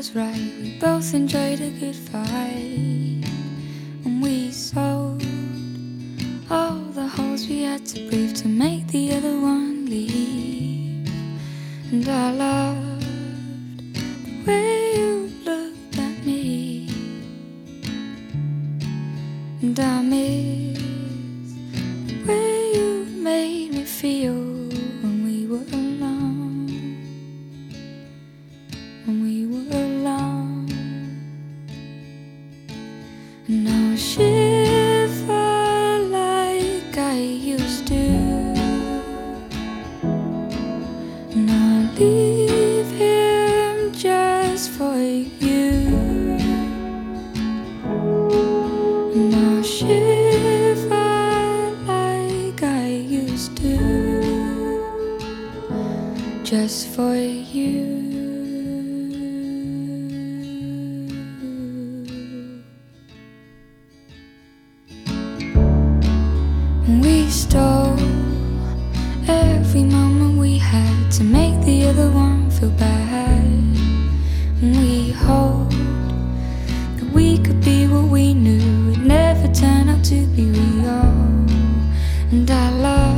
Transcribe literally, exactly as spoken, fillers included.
was right. We both enjoyed a good fight, and we sold all the holes we had to breathe to make the other one leave. And I loved the way you looked at me, and I miss the way you made me feel when we were alone, when we were alone. And I'll shiver like I used to, and I'll leave him just for you, and I'll shiver like I used to, just for you. We stole every moment we had to make the other one feel bad, and we hoped that we could be what we knew would never turn out to be real. And I love